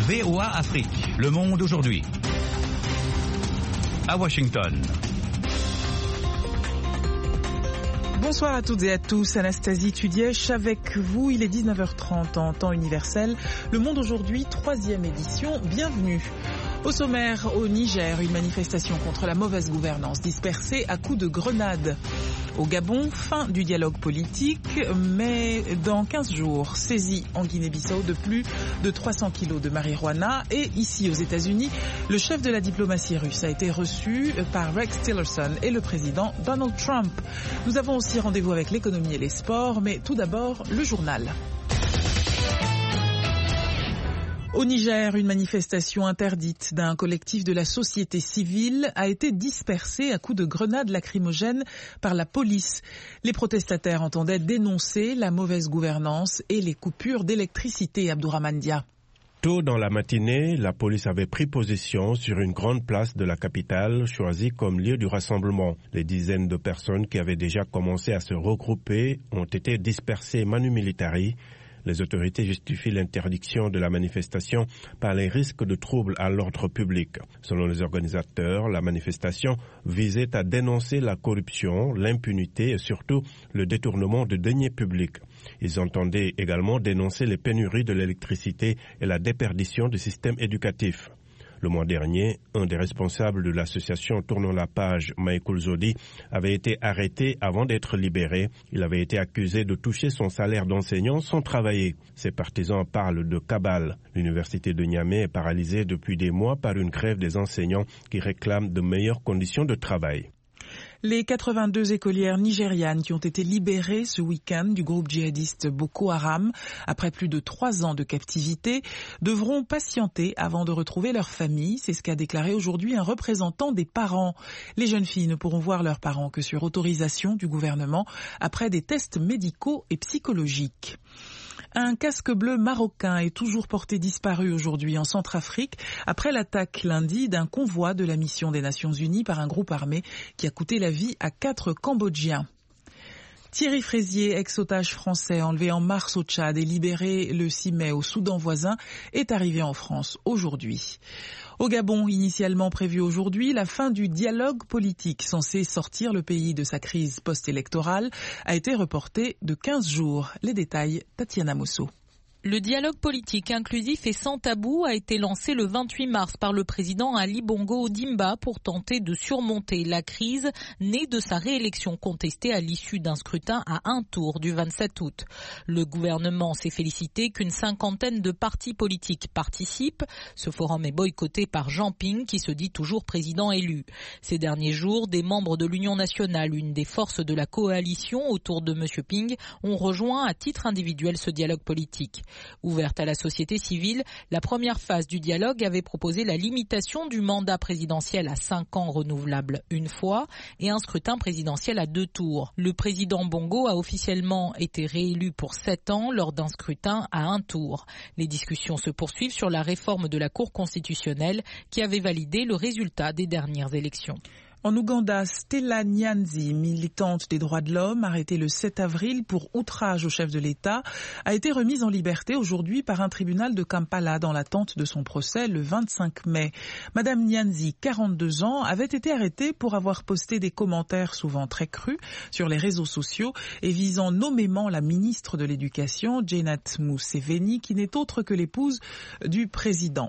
VOA Afrique, le monde aujourd'hui. À Washington. Bonsoir à toutes et à tous, Anastasie Tudièche avec vous, il est 19h30 en temps universel. Le Monde aujourd'hui, 3e édition, bienvenue. Au sommaire, au Niger, une manifestation contre la mauvaise gouvernance dispersée à coups de grenades. Au Gabon, fin du dialogue politique, mais dans 15 jours, saisie en Guinée-Bissau de plus de 300 kilos de marijuana. Et ici aux États-Unis, le chef de la diplomatie russe a été reçu par Rex Tillerson et le président Donald Trump. Nous avons aussi rendez-vous avec l'économie et les sports, mais tout d'abord, le journal. Au Niger, une manifestation interdite d'un collectif de la société civile a été dispersée à coups de grenades lacrymogènes par la police. Les protestataires entendaient dénoncer la mauvaise gouvernance et les coupures d'électricité, Abdourahmane Dia. Tôt dans la matinée, la police avait pris position sur une grande place de la capitale, choisie comme lieu du rassemblement. Les dizaines de personnes qui avaient déjà commencé à se regrouper ont été dispersées manu militari. Les autorités justifient l'interdiction de la manifestation par les risques de troubles à l'ordre public. Selon les organisateurs, la manifestation visait à dénoncer la corruption, l'impunité et surtout le détournement de deniers publics. Ils entendaient également dénoncer les pénuries de l'électricité et la déperdition du système éducatif. Le mois dernier, un des responsables de l'association Tournons la page, Michael Zodi, avait été arrêté avant d'être libéré. Il avait été accusé de toucher son salaire d'enseignant sans travailler. Ses partisans parlent de cabale. L'université de Niamey est paralysée depuis des mois par une grève des enseignants qui réclament de meilleures conditions de travail. Les 82 écolières nigérianes qui ont été libérées ce week-end du groupe djihadiste Boko Haram, après plus de 3 ans de captivité, devront patienter avant de retrouver leur famille. C'est ce qu'a déclaré aujourd'hui un représentant des parents. Les jeunes filles ne pourront voir leurs parents que sur autorisation du gouvernement après des tests médicaux et psychologiques. Un casque bleu marocain est toujours porté disparu aujourd'hui en Centrafrique après l'attaque lundi d'un convoi de la mission des Nations Unies par un groupe armé qui a coûté la vie à 4 Cambodgiens. Thierry Frézier, ex-otage français enlevé en mars au Tchad et libéré le 6 mai au Soudan voisin, est arrivé en France aujourd'hui. Au Gabon, initialement prévu aujourd'hui, la fin du dialogue politique censé sortir le pays de sa crise post-électorale a été reportée de 15 jours. Les détails, Tatiana Mosso. Le dialogue politique inclusif et sans tabou a été lancé le 28 mars par le président Ali Bongo Ondimba pour tenter de surmonter la crise née de sa réélection contestée à l'issue d'un scrutin à un tour du 27 août. Le gouvernement s'est félicité qu'une 50aine de partis politiques participent. Ce forum est boycotté par Jean Ping qui se dit toujours président élu. Ces derniers jours, des membres de l'Union nationale, une des forces de la coalition autour de M. Ping, ont rejoint à titre individuel ce dialogue politique. Ouverte à la société civile, la première phase du dialogue avait proposé la limitation du mandat présidentiel à 5 ans renouvelable une fois et un scrutin présidentiel à 2 tours. Le président Bongo a officiellement été réélu pour 7 ans lors d'un scrutin à 1 tour. Les discussions se poursuivent sur la réforme de la Cour constitutionnelle qui avait validé le résultat des dernières élections. En Ouganda, Stella Nyanzi, militante des droits de l'homme, arrêtée le 7 avril pour outrage au chef de l'État, a été remise en liberté aujourd'hui par un tribunal de Kampala dans l'attente de son procès le 25 mai. Madame Nyanzi, 42 ans, avait été arrêtée pour avoir posté des commentaires souvent très crus sur les réseaux sociaux et visant nommément la ministre de l'Éducation, Janet Museveni, qui n'est autre que l'épouse du président.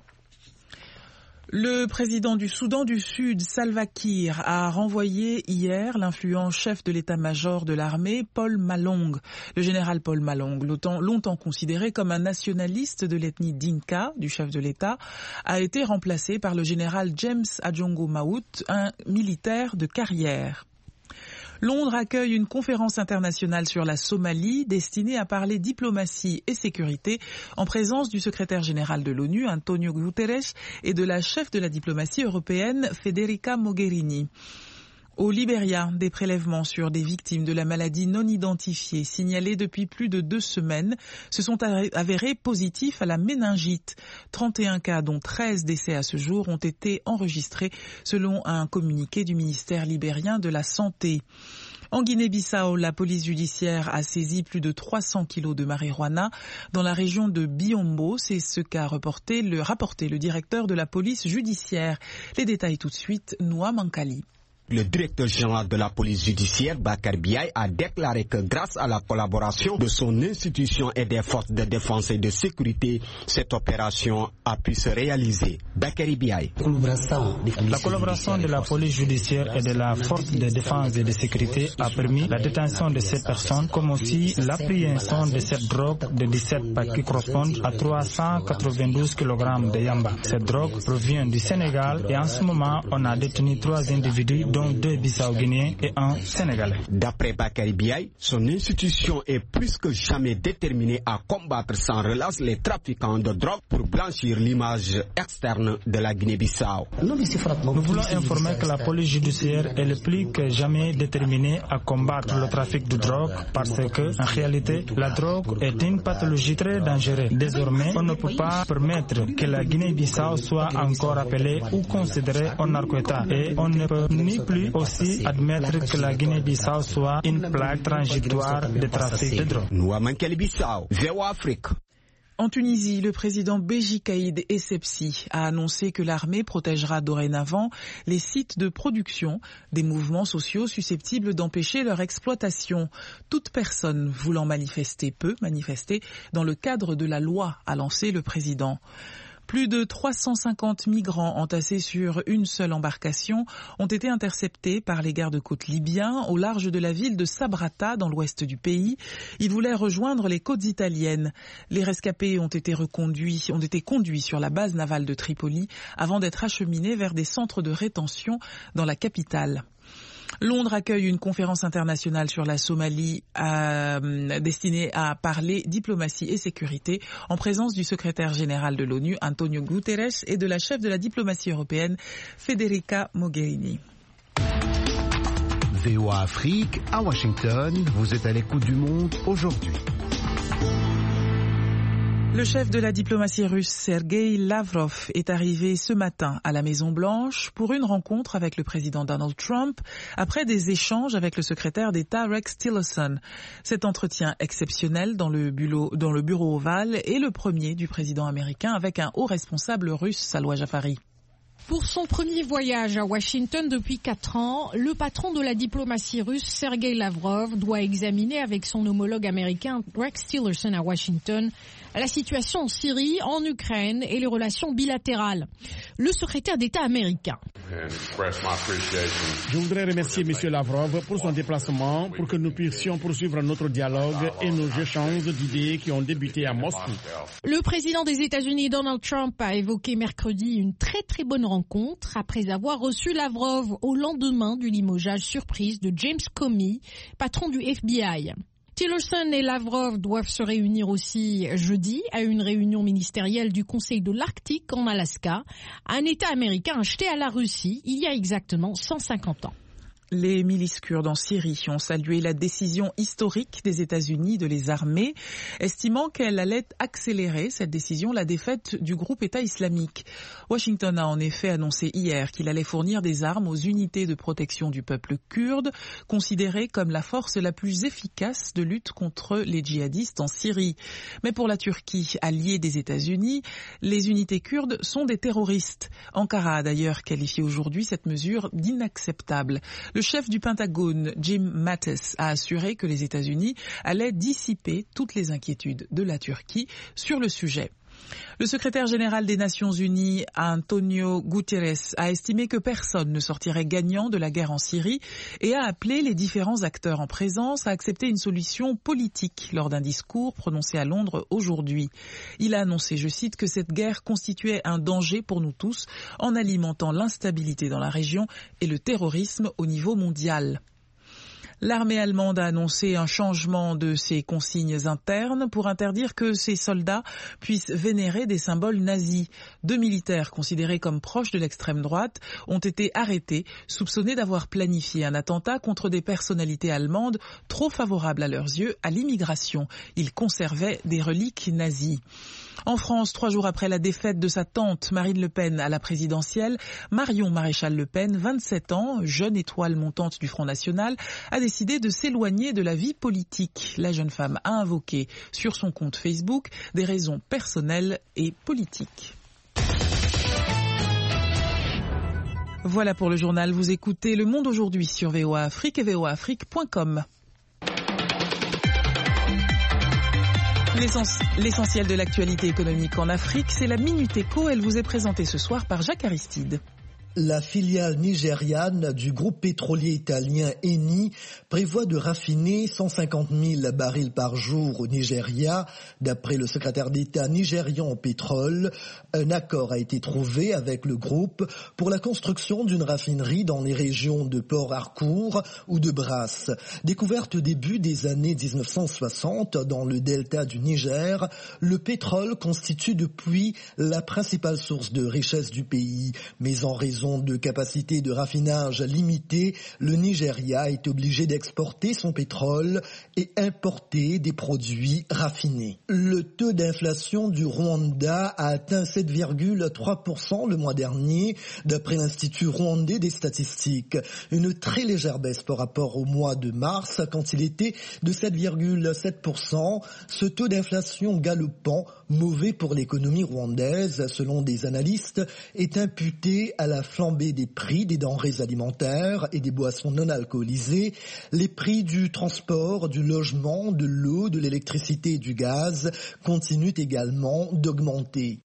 Le président du Soudan du Sud, Salva Kiir, a renvoyé hier l'influent chef de l'état-major de l'armée, Paul Malong. Le général Paul Malong, longtemps considéré comme un nationaliste de l'ethnie Dinka du chef de l'État, a été remplacé par le général James Adjongo Maout, un militaire de carrière. Londres accueille une conférence internationale sur la Somalie destinée à parler diplomatie et sécurité en présence du secrétaire général de l'ONU, Antonio Guterres, et de la chef de la diplomatie européenne, Federica Mogherini. Au Libéria, des prélèvements sur des victimes de la maladie non identifiée signalées depuis plus de 2 semaines se sont avérés positifs à la méningite. 31 cas, dont 13 décès à ce jour, ont été enregistrés selon un communiqué du ministère libérien de la Santé. En Guinée-Bissau, la police judiciaire a saisi plus de 300 kilos de marijuana dans la région de Biombo. C'est ce qu'a rapporté le directeur de la police judiciaire. Les détails tout de suite, Noa Mankali. Le directeur général de la police judiciaire, Bakary Biaye, a déclaré que grâce à la collaboration de son institution et des forces de défense et de sécurité, cette opération a pu se réaliser. Bakary Biaye. La collaboration de la police judiciaire et de la force de défense et de sécurité a permis la détention de ces personnes, comme aussi l'appréhension de cette drogue de 17 packs qui correspondent à 392 kg de yamba. Cette drogue provient du Sénégal et en ce moment, on a détenu 3 individus, dont 2 Bissau-Guinéens et 1 Sénégalais. D'après Bakary Biaye, son institution est plus que jamais déterminée à combattre sans relâche les trafiquants de drogue pour blanchir l'image externe de la Guinée-Bissau. Nous voulons informer que la police judiciaire est le plus que jamais déterminée à combattre le trafic de drogue parce que, en réalité, la drogue est une pathologie très dangereuse. Désormais, on ne peut pas permettre que la Guinée-Bissau soit encore appelée ou considérée un narco-État et on ne peut ni plus aussi admettre que la Guinée-Bissau soit une plaque transitoire de trafic de drogue. En Tunisie, le président Béji Caïd Essebsi a annoncé que l'armée protégera dorénavant les sites de production des mouvements sociaux susceptibles d'empêcher leur exploitation. Toute personne voulant manifester peut manifester dans le cadre de la loi, a lancé le président. Plus de 350 migrants entassés sur une seule embarcation ont été interceptés par les gardes-côtes libyens au large de la ville de Sabrata dans l'ouest du pays. Ils voulaient rejoindre les côtes italiennes. Les rescapés ont été conduits sur la base navale de Tripoli avant d'être acheminés vers des centres de rétention dans la capitale. Londres accueille une conférence internationale sur la Somalie destinée à parler diplomatie et sécurité en présence du secrétaire général de l'ONU, Antonio Guterres, et de la chef de la diplomatie européenne, Federica Mogherini. VOA Afrique, à Washington, vous êtes à l'écoute du monde aujourd'hui. Le chef de la diplomatie russe, Sergei Lavrov, est arrivé ce matin à la Maison-Blanche pour une rencontre avec le président Donald Trump après des échanges avec le secrétaire d'État Rex Tillerson. Cet entretien exceptionnel dans le bureau ovale est le premier du président américain avec un haut responsable russe, Salwa Jafari. Pour son premier voyage à Washington depuis 4 ans, le patron de la diplomatie russe, Sergei Lavrov, doit examiner avec son homologue américain Rex Tillerson à Washington la situation en Syrie, en Ukraine et les relations bilatérales. Le secrétaire d'État américain. Je voudrais remercier M. Lavrov pour son déplacement, pour que nous puissions poursuivre notre dialogue et nos échanges d'idées qui ont débuté à Moscou. Le président des États-Unis, Donald Trump, a évoqué mercredi une très bonne rencontre après avoir reçu Lavrov au lendemain du limogeage surprise de James Comey, patron du FBI. Tillerson et Lavrov doivent se réunir aussi jeudi à une réunion ministérielle du Conseil de l'Arctique en Alaska, un État américain acheté à la Russie il y a exactement 150 ans. Les milices kurdes en Syrie ont salué la décision historique des États-Unis de les armer, estimant qu'elle allait accélérer cette décision la défaite du groupe État islamique. Washington a en effet annoncé hier qu'il allait fournir des armes aux unités de protection du peuple kurde, considérées comme la force la plus efficace de lutte contre les djihadistes en Syrie. Mais pour la Turquie, alliée des États-Unis, les unités kurdes sont des terroristes. Ankara a d'ailleurs qualifié aujourd'hui cette mesure d'inacceptable. Le chef du Pentagone, Jim Mattis, a assuré que les États-Unis allaient dissiper toutes les inquiétudes de la Turquie sur le sujet. Le secrétaire général des Nations Unies, Antonio Guterres, a estimé que personne ne sortirait gagnant de la guerre en Syrie et a appelé les différents acteurs en présence à accepter une solution politique lors d'un discours prononcé à Londres aujourd'hui. Il a annoncé, je cite, que cette guerre constituait un danger pour nous tous en alimentant l'instabilité dans la région et le terrorisme au niveau mondial. L'armée allemande a annoncé un changement de ses consignes internes pour interdire que ses soldats puissent vénérer des symboles nazis. 2 militaires considérés comme proches de l'extrême droite ont été arrêtés, soupçonnés d'avoir planifié un attentat contre des personnalités allemandes trop favorables à leurs yeux à l'immigration. Ils conservaient des reliques nazies. En France, 3 jours après la défaite de sa tante Marine Le Pen à la présidentielle, Marion Maréchal Le Pen, 27 ans, jeune étoile montante du Front National, a décidé de s'éloigner de la vie politique. La jeune femme a invoqué sur son compte Facebook des raisons personnelles et politiques. Voilà pour le journal. Vous écoutez Le Monde aujourd'hui sur VOA Afrique et voaafrique.com. L'essentiel de l'actualité économique en Afrique, c'est la Minute Éco. Elle vous est présentée ce soir par Jacques Aristide. La filiale nigériane du groupe pétrolier italien Eni prévoit de raffiner 150 000 barils par jour au Nigeria. D'après le secrétaire d'État nigérian au pétrole, un accord a été trouvé avec le groupe pour la construction d'une raffinerie dans les régions de Port Harcourt ou de Brass. Découverte au début des années 1960 dans le delta du Niger, le pétrole constitue depuis la principale source de richesse du pays, mais en raison de capacité de raffinage limitée, le Nigeria est obligé d'exporter son pétrole et importer des produits raffinés. Le taux d'inflation du Rwanda a atteint 7,3% le mois dernier, d'après l'Institut rwandais des statistiques. Une très légère baisse par rapport au mois de mars, quand il était de 7,7%. Ce taux d'inflation galopant, mauvais pour l'économie rwandaise, selon des analystes, est imputé à la flambée des prix des denrées alimentaires et des boissons non alcoolisées. Les prix du transport, du logement, de l'eau, de l'électricité et du gaz continuent également d'augmenter.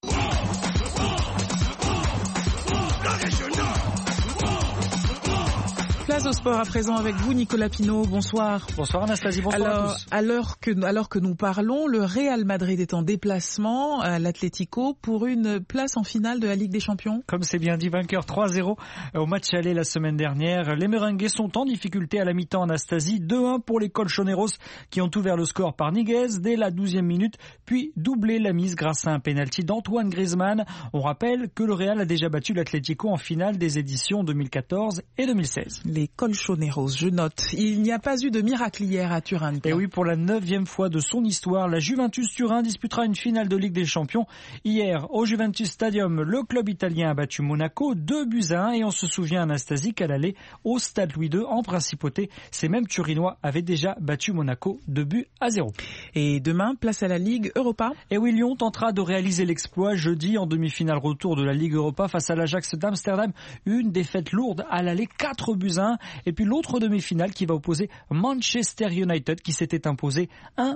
Place au sport à présent avec vous, Nicolas Pinault. Bonsoir. Bonsoir Anastasie, bonsoir à tous. Alors que nous parlons, le Real Madrid est en déplacement à l'Atlético pour une place en finale de la Ligue des Champions. Comme c'est bien dit, vainqueur 3-0 au match aller la semaine dernière. Les Merengues sont en difficulté à la mi-temps, Anastasie. 2-1 pour les Colchoneros qui ont ouvert le score par Niguez dès la 12e minute, puis doublé la mise grâce à un pénalty d'Antoine Griezmann. On rappelle que le Real a déjà battu l'Atlético en finale des éditions 2014 et 2016. Les Colchoneros, je note. Il n'y a pas eu de miracle hier à Turin. Et oui, pour la 9e fois de son histoire, la Juventus Turin disputera une finale de Ligue des Champions. Hier, au Juventus Stadium, le club italien a battu Monaco 2-1 et on se souvient, Anastasie, qu'à l'aller au Stade Louis II en Principauté, ces mêmes Turinois avaient déjà battu Monaco 2-0. Et demain, place à la Ligue Europa. Et oui, Lyon tentera de réaliser l'exploit jeudi en demi-finale retour de la Ligue Europa face à l'Ajax d'Amsterdam. Une défaite lourde à l'aller 4-1. Et puis l'autre demi-finale qui va opposer Manchester United qui s'était imposé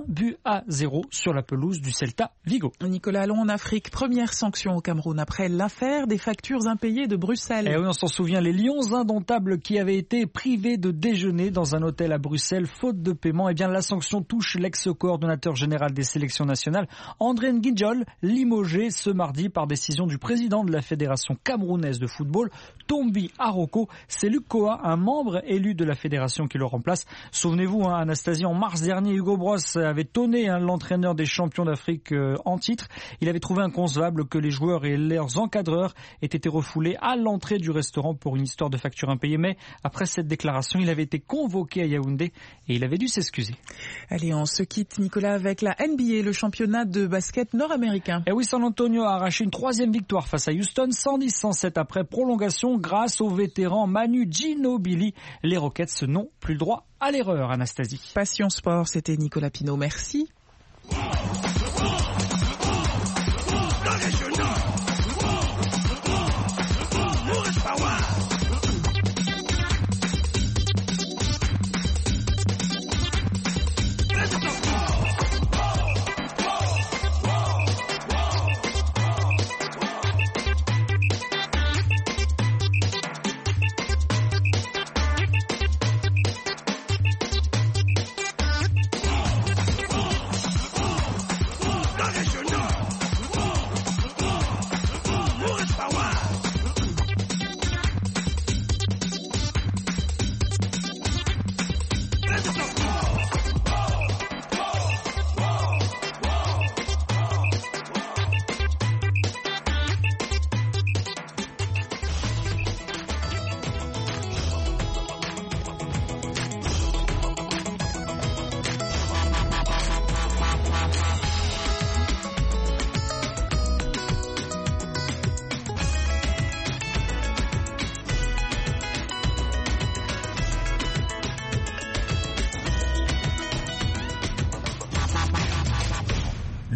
1-0 sur la pelouse du Celta Vigo. Nicolas, allons en Afrique. Première sanction au Cameroun après l'affaire des factures impayées de Bruxelles. Et oui, on s'en souvient, les Lions indomptables qui avaient été privés de déjeuner dans un hôtel à Bruxelles faute de paiement. Eh bien, la sanction touche l'ex-coordonnateur général des sélections nationales, André Nguidjol, limogé ce mardi par décision du président de la Fédération camerounaise de football, Tombi Aroko. C'est Luc Koa, un membre élu de la fédération qui le remplace. Souvenez-vous, Anastasie, en mars dernier, Hugo Bross avait tonné l'entraîneur des champions d'Afrique en titre. Il avait trouvé inconcevable que les joueurs et leurs encadreurs aient été refoulés à l'entrée du restaurant pour une histoire de facture impayée. Mais après cette déclaration, il avait été convoqué à Yaoundé et il avait dû s'excuser. Allez, on se quitte, Nicolas, avec la NBA, le championnat de basket nord-américain. Et oui, San Antonio a arraché une 3e victoire face à Houston, 110-107 après prolongation grâce au vétéran Manu Ginobili. Les Rockets n'ont plus le droit à l'erreur, Anastasie. Passion Sport, c'était Nicolas Pinault. Merci.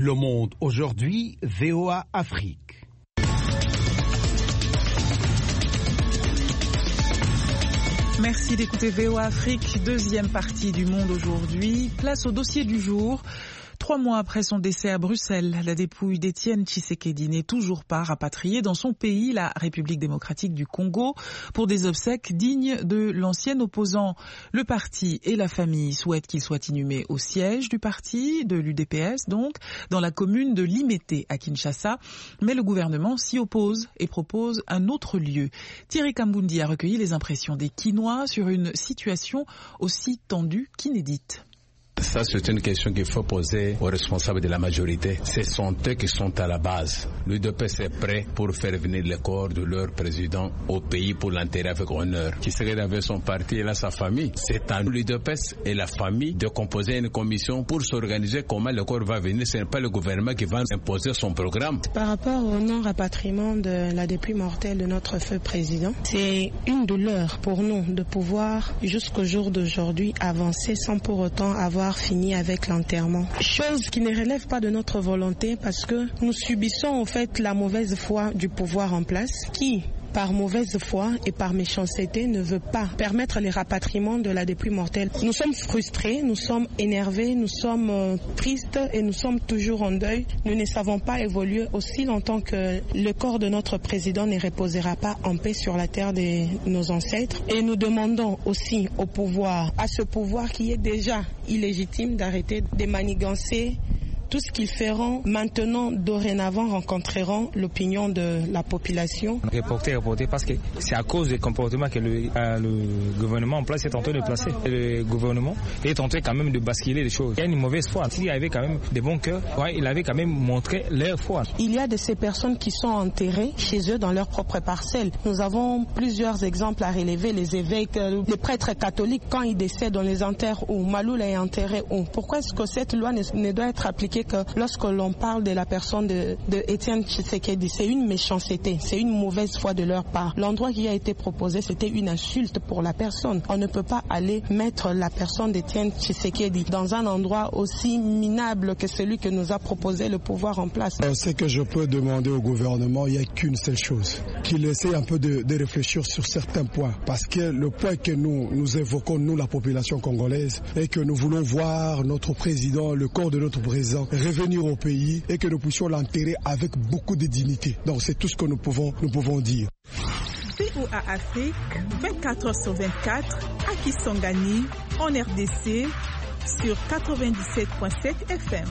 Le Monde aujourd'hui, VOA Afrique. Merci d'écouter VOA Afrique, deuxième partie du Monde aujourd'hui. Place au dossier du jour. 3 mois après son décès à Bruxelles, la dépouille d'Étienne Tshisekedi n'est toujours pas rapatriée dans son pays, la République démocratique du Congo, pour des obsèques dignes de l'ancien opposant. Le parti et la famille souhaitent qu'il soit inhumé au siège du parti, de l'UDPS donc, dans la commune de Limete à Kinshasa, mais le gouvernement s'y oppose et propose un autre lieu. Thierry Kambundi a recueilli les impressions des Kinois sur une situation aussi tendue qu'inédite. Ça, c'est une question qu'il faut poser aux responsables de la majorité. Ce sont eux qui sont à la base. L'UDPS est prêt pour faire venir le corps de leur président au pays pour l'enterrer avec honneur. Tshisekedi avait son parti et là sa famille. C'est à l'UDPS et la famille de composer une commission pour s'organiser comment le corps va venir. Ce n'est pas le gouvernement qui va imposer son programme. Par rapport au non-rapatriement de la dépouille mortelle de notre feu président, c'est une douleur pour nous de pouvoir jusqu'au jour d'aujourd'hui avancer sans pour autant avoir fini avec l'enterrement. Chose qui ne relève pas de notre volonté parce que nous subissons en fait la mauvaise foi du pouvoir en place qui, par mauvaise foi et par méchanceté, ne veut pas permettre les rapatriements de la dépouille mortelle. Nous sommes frustrés, nous sommes énervés, nous sommes tristes et nous sommes toujours en deuil. Nous ne savons pas évoluer aussi longtemps que le corps de notre président ne reposera pas en paix sur la terre de nos ancêtres. Et nous demandons aussi au pouvoir, à ce pouvoir qui est déjà illégitime, d'arrêter de manigancer tout ce qu'ils feront maintenant, dorénavant, rencontreront l'opinion de la population. Reporter parce que c'est à cause des comportements que le gouvernement en place est en train de placer. Le gouvernement est en train quand même de basculer les choses. Il y a une mauvaise foi. S'il y avait quand même des bons cœurs, il avait quand même montré leur foi. Il y a de ces personnes qui sont enterrées chez eux dans leur propre parcelle. Nous avons plusieurs exemples à relever. Les évêques, les prêtres catholiques, quand ils décèdent, on les enterre où? Maloula est enterré où? Pourquoi est-ce que cette loi ne doit être appliquée que lorsque l'on parle de la personne de Étienne Tshisekedi? C'est une méchanceté, c'est une mauvaise foi de leur part. L'endroit qui a été proposé, c'était une insulte pour la personne. On ne peut pas aller mettre la personne d'Étienne Tshisekedi dans un endroit aussi minable que celui que nous a proposé le pouvoir en place. Ce que je peux demander au gouvernement, il n'y a qu'une seule chose, qu'il essaie un peu de réfléchir sur certains points. Parce que le point que nous évoquons, nous, la population congolaise, est que nous voulons voir notre président, le corps de notre président, revenir au pays et que nous puissions l'enterrer avec beaucoup de dignité. Donc c'est tout ce que nous pouvons dire. VOA Afrique, 24h/24, à Kisangani, en RDC, sur 97.7 FM.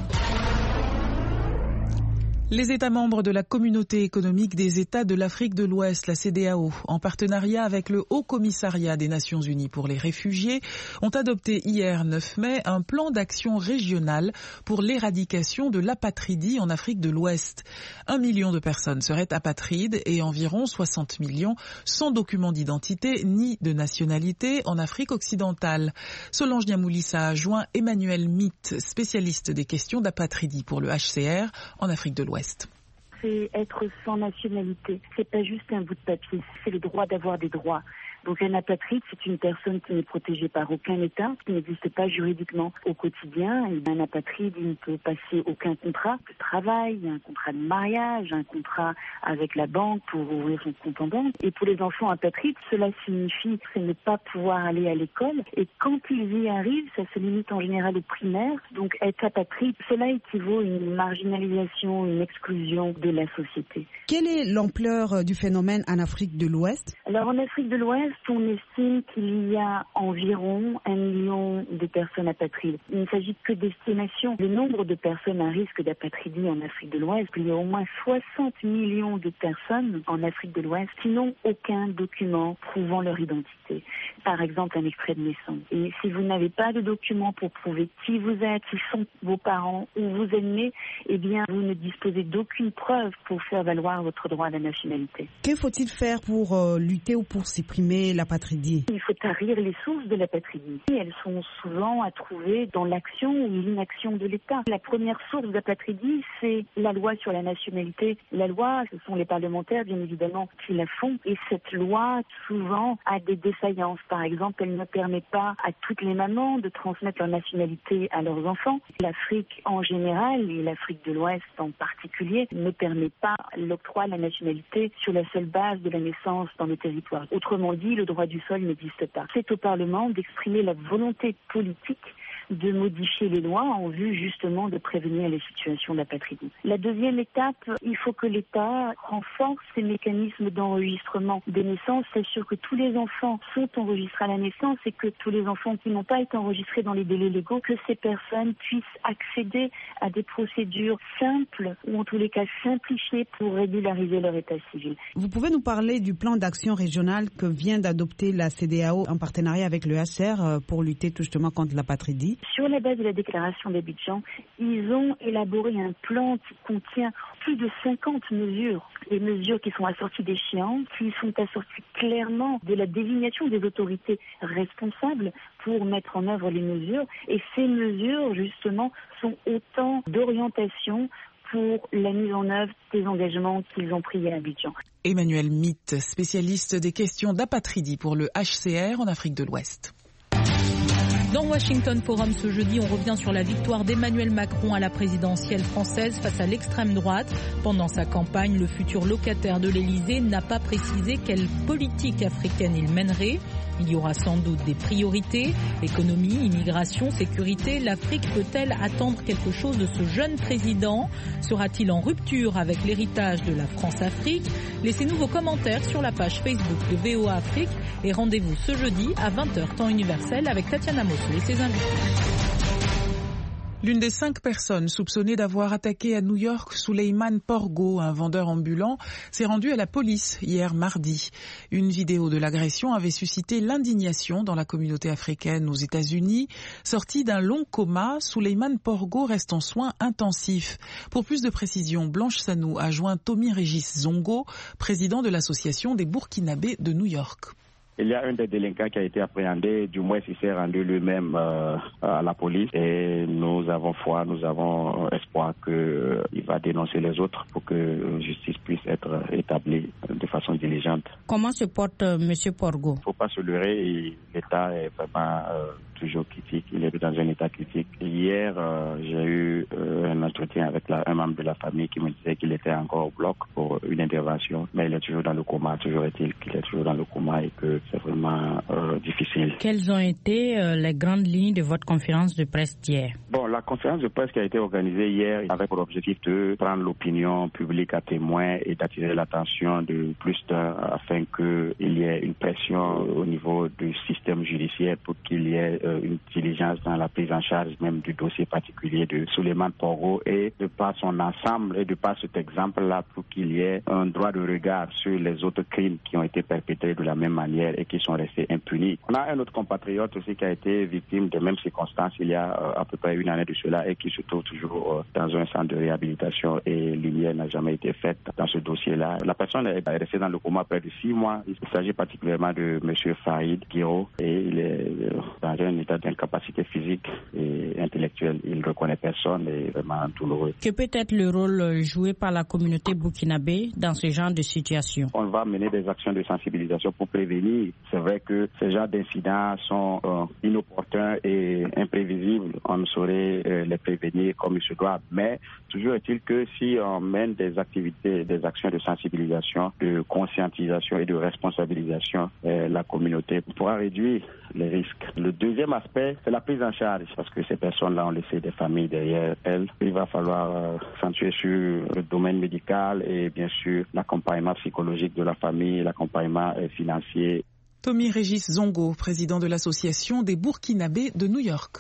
Les États membres de la Communauté économique des États de l'Afrique de l'Ouest, la CEDEAO, en partenariat avec le Haut Commissariat des Nations Unies pour les réfugiés, ont adopté hier 9 mai un plan d'action régional pour l'éradication de l'apatridie en Afrique de l'Ouest. 1 million de personnes seraient apatrides et environ 60 millions sans document d'identité ni de nationalité en Afrique occidentale. Solange Niamoulissa a joint Emmanuel Mitt, spécialiste des questions d'apatridie pour le HCR en Afrique de l'Ouest. C'est être sans nationalité. C'est pas juste un bout de papier, c'est le droit d'avoir des droits. Donc un apatride, c'est une personne qui n'est protégée par aucun État, qui n'existe pas juridiquement au quotidien. Et un apatride, il ne peut passer aucun contrat de travail, un contrat de mariage, un contrat avec la banque pour ouvrir son compte en banque. Et pour les enfants apatrides, cela signifie ne pas pouvoir aller à l'école. Et quand ils y arrivent, ça se limite en général au primaire. Donc être apatride, cela équivaut à une marginalisation, une exclusion de la société. Quelle est l'ampleur du phénomène en Afrique de l'Ouest? Alors en Afrique de l'Ouest, on estime qu'il y a environ 1 million de personnes apatrides. Il ne s'agit que d'estimation. Le nombre de personnes à risque d'apatridie en Afrique de l'Ouest, il y a au moins 60 millions de personnes en Afrique de l'Ouest qui n'ont aucun document prouvant leur identité. Par exemple, un extrait de naissance. Et si vous n'avez pas de document pour prouver qui vous êtes, qui sont vos parents, où vous êtes nés, eh bien, vous ne disposez d'aucune preuve pour faire valoir votre droit à la nationalité. Que faut-il faire pour lutter ou pour supprimer déclarer l'apatridie? Il faut tarir les sources de l'apatridie. Elles sont souvent à trouver dans l'action ou l'inaction de l'État. La première source d'apatridie, c'est la loi sur la nationalité. La loi, ce sont les parlementaires, bien évidemment, qui la font. Et cette loi, souvent, a des défaillances. Par exemple, elle ne permet pas à toutes les mamans de transmettre leur nationalité à leurs enfants. L'Afrique en général, et l'Afrique de l'Ouest en particulier, ne permet pas l'octroi de la nationalité sur la seule base de la naissance dans le territoire. Autrement dit, le droit du sol n'existe pas. C'est au Parlement d'exprimer la volonté politique de modifier les lois en vue justement de prévenir les situations d'apatridie. La deuxième étape, il faut que l'État renforce ses mécanismes d'enregistrement des naissances. C'est sûr que tous les enfants sont enregistrés à la naissance et que tous les enfants qui n'ont pas été enregistrés dans les délais légaux, que ces personnes puissent accéder à des procédures simples ou en tous les cas simplifiées pour régulariser leur état civil. Vous pouvez nous parler du plan d'action régional que vient d'adopter la CEDEAO en partenariat avec le HCR pour lutter justement contre l'apatridie? Sur la base de la déclaration d'Abidjan, ils ont élaboré un plan qui contient plus de 50 mesures. Des mesures qui sont assorties d'échéances, qui sont assorties clairement de la désignation des autorités responsables pour mettre en œuvre les mesures. Et ces mesures, justement, sont autant d'orientations pour la mise en œuvre des engagements qu'ils ont pris à Abidjan. Emmanuel Mitt, spécialiste des questions d'apatridie pour le HCR en Afrique de l'Ouest. Dans Washington Forum ce jeudi, on revient sur la victoire d'Emmanuel Macron à la présidentielle française face à l'extrême droite. Pendant sa campagne, le futur locataire de l'Elysée n'a pas précisé quelle politique africaine il mènerait. Il y aura sans doute des priorités, économie, immigration, sécurité. L'Afrique peut-elle attendre quelque chose de ce jeune président? Sera-t-il en rupture avec l'héritage de la France-Afrique? Laissez-nous vos commentaires sur la page Facebook de VOA Afrique et rendez-vous ce jeudi à 20h temps universel avec Tatiana Mosso et ses invités. L'une des 5 personnes soupçonnées d'avoir attaqué à New York Souleymane Porgo, un vendeur ambulant, s'est rendue à la police hier mardi. Une vidéo de l'agression avait suscité l'indignation dans la communauté africaine aux États-Unis. Sorti d'un long coma, Souleymane Porgo reste en soins intensifs. Pour plus de précisions, Blanche Sanou a joint Tommy Régis Zongo, président de l'association des Burkinabés de New York. Il y a un des délinquants qui a été appréhendé, du moins il s'est rendu lui-même à la police et nous avons foi, nous avons espoir qu'il va dénoncer les autres pour que justice puisse être établie de façon diligente. Comment se porte M. Porgo? Il ne faut pas se leurrer, l'État est vraiment toujours critique, il est dans un état critique. Hier, j'ai eu un entretien avec un membre de la famille qui me disait qu'il était encore au bloc pour une intervention, mais il est toujours dans le coma, toujours est-il qu'il est toujours dans le coma et que c'est vraiment difficile. Quelles ont été les grandes lignes de votre conférence de presse d'hier? Bon, la conférence de presse qui a été organisée hier avait pour objectif de prendre l'opinion publique à témoin et d'attirer l'attention de plus d'un afin qu'il y ait une pression au niveau du système judiciaire pour qu'il y ait une diligence dans la prise en charge même du dossier particulier de Souleymane Porgo et de par son ensemble et de par cet exemple-là pour qu'il y ait un droit de regard sur les autres crimes qui ont été perpétrés de la même manière et qui sont restés impunis. On a un autre compatriote aussi qui a été victime de mêmes circonstances il y a à peu près une année de cela et qui se trouve toujours dans un centre de réhabilitation et lumière n'a jamais été faite dans ce dossier-là. La personne est restée dans le coma près de 6 mois. Il s'agit particulièrement de M. Farid Guiro et il est dans un état d'incapacité physique et intellectuelle. Il ne reconnaît personne et est vraiment douloureux. Que peut être le rôle joué par la communauté burkinabé dans ce genre de situation? On va mener des actions de sensibilisation pour prévenir. C'est vrai que ces genres d'incidents sont inopportuns et imprévisibles. On ne saurait les prévenir comme il se doit. Mais toujours est-il que si on mène des activités, des actions de sensibilisation, de conscientisation et de responsabilisation, la communauté pourra réduire les risques. Le deuxième aspect, c'est la prise en charge, parce que ces personnes-là ont laissé des familles derrière elles. Il va falloir s'accentuer sur le domaine médical et bien sûr l'accompagnement psychologique de la famille, l'accompagnement financier. Tommy Régis Zongo, président de l'association des Burkinabés de New York.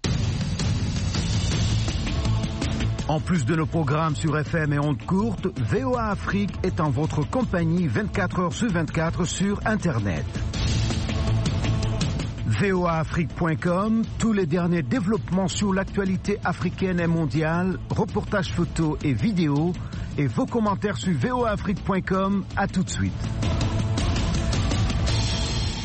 En plus de nos programmes sur FM et ondes courtes, VOA Afrique est en votre compagnie 24 heures sur 24 sur Internet. voaafrique.com, tous les derniers développements sur l'actualité africaine et mondiale, reportages photos et vidéos, et vos commentaires sur voaafrique.com. À tout de suite.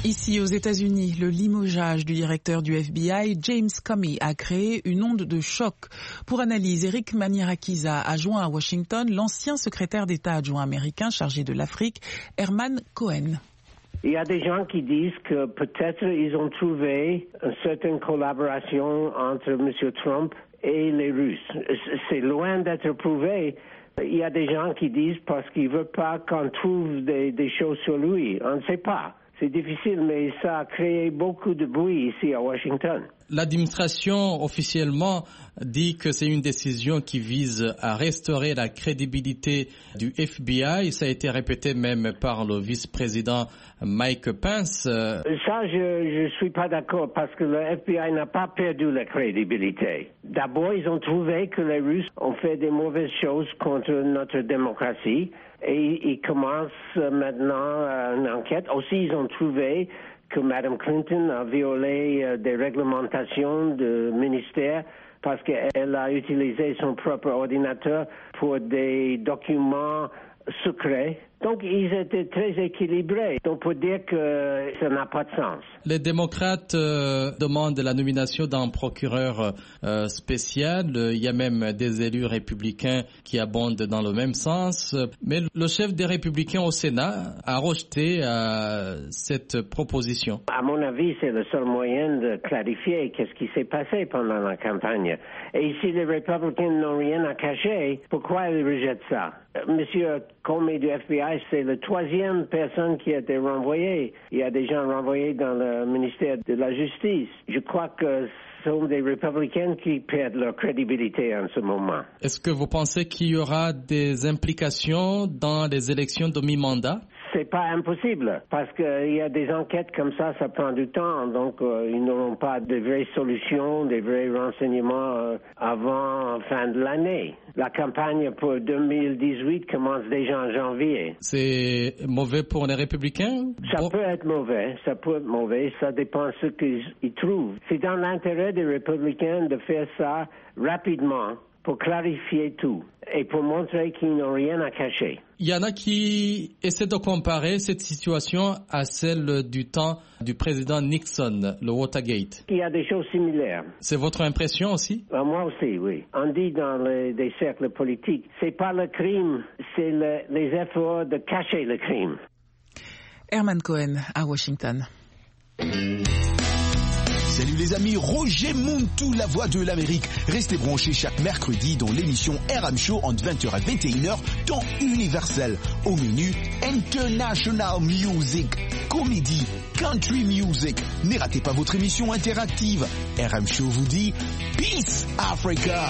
Ici aux États-Unis, le limogeage du directeur du FBI, James Comey, a créé une onde de choc. Pour analyse, Eric Maniarakiza a joint à Washington l'ancien secrétaire d'État adjoint américain chargé de l'Afrique, Herman Cohen. Il y a des gens qui disent que peut-être ils ont trouvé une certaine collaboration entre M. Trump et les Russes. C'est loin d'être prouvé. Il y a des gens qui disent parce qu'ils ne veulent pas qu'on trouve des choses sur lui. On ne sait pas. C'est difficile, mais ça a créé beaucoup de bruit ici à Washington. L'administration officiellement dit que c'est une décision qui vise à restaurer la crédibilité du FBI. Ça a été répété même par le vice-président Mike Pence. Ça, je suis pas d'accord parce que le FBI n'a pas perdu la crédibilité. D'abord, ils ont trouvé que les Russes ont fait des mauvaises choses contre notre démocratie et ils commencent maintenant une enquête. Aussi, ils ont trouvé que Mme Clinton a violé des réglementations de ministère parce qu'elle a utilisé son propre ordinateur pour des documents secrets. Donc, ils étaient très équilibrés. Donc, pour dire que ça n'a pas de sens. Les démocrates demandent la nomination d'un procureur spécial. Il y a même des élus républicains qui abondent dans le même sens. Mais le chef des républicains au Sénat a rejeté cette proposition. À mon avis, c'est le seul moyen de clarifier qu'est-ce qui s'est passé pendant la campagne. Et si les républicains n'ont rien à cacher, pourquoi ils rejettent ça? Monsieur Comey du FBI, c'est la troisième personne qui a été renvoyée. Il y a des gens renvoyés dans le ministère de la Justice. Je crois que ce sont des républicains qui perdent leur crédibilité en ce moment. Est-ce que vous pensez qu'il y aura des implications dans les élections de mi-mandat? C'est pas impossible, parce qu'il y a des enquêtes comme ça prend du temps, donc ils n'auront pas de vraies solutions, des vrais renseignements avant fin de l'année. La campagne pour 2018 commence déjà en janvier. C'est mauvais pour les républicains? Ça peut être mauvais, ça dépend de ce qu'ils trouvent. C'est dans l'intérêt des républicains de faire ça rapidement pour clarifier tout et pour montrer qu'ils n'ont rien à cacher. Il y en a qui essaient de comparer cette situation à celle du temps du président Nixon, le Watergate. Il y a des choses similaires. C'est votre impression aussi? Moi aussi, oui. On dit dans des cercles politiques, c'est pas le crime, c'est les efforts de cacher le crime. Herman Cohen à Washington. Salut les amis, Roger Montou, la voix de l'Amérique. Restez branchés chaque mercredi dans l'émission RM Show entre 20h et 21h, temps universel. Au menu, International Music, comédie, country music. Ne ratez pas votre émission interactive. RM Show vous dit Peace Africa.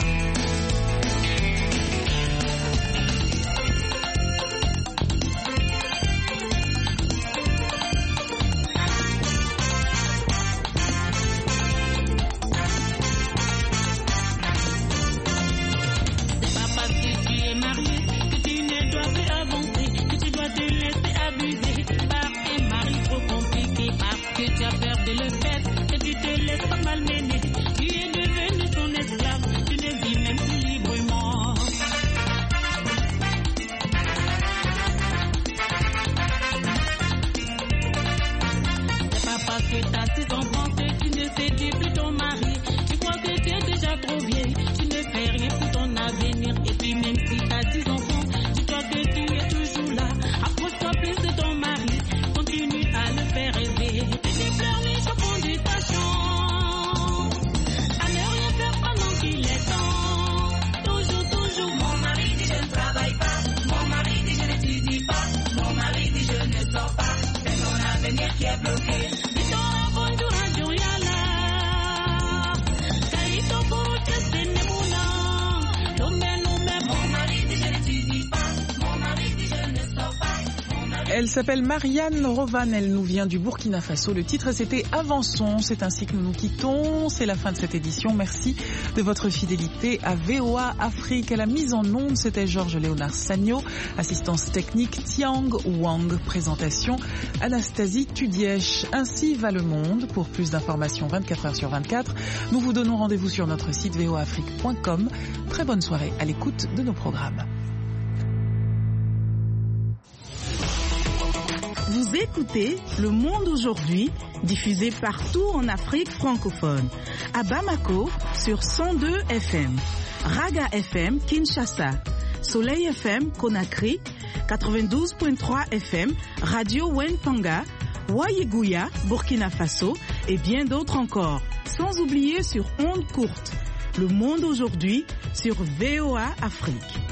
Elle s'appelle Marianne Rovan, elle nous vient du Burkina Faso. Le titre c'était Avançons, c'est ainsi que nous nous quittons. C'est la fin de cette édition. Merci de votre fidélité à VOA Afrique. À la mise en onde, c'était Georges-Léonard Sagno. Assistance technique, Tiang Wang. Présentation, Anastasie Tudièche. Ainsi va le monde. Pour plus d'informations 24h sur 24, nous vous donnons rendez-vous sur notre site voaafrique.com. Très bonne soirée à l'écoute de nos programmes. Vous écoutez Le Monde aujourd'hui, diffusé partout en Afrique francophone. À Bamako, sur 102 FM. Raga FM, Kinshasa. Soleil FM, Conakry. 92.3 FM, Radio Wenpanga. Wayeguya, Burkina Faso. Et bien d'autres encore. Sans oublier sur ondes courtes. Le Monde aujourd'hui, sur VOA Afrique.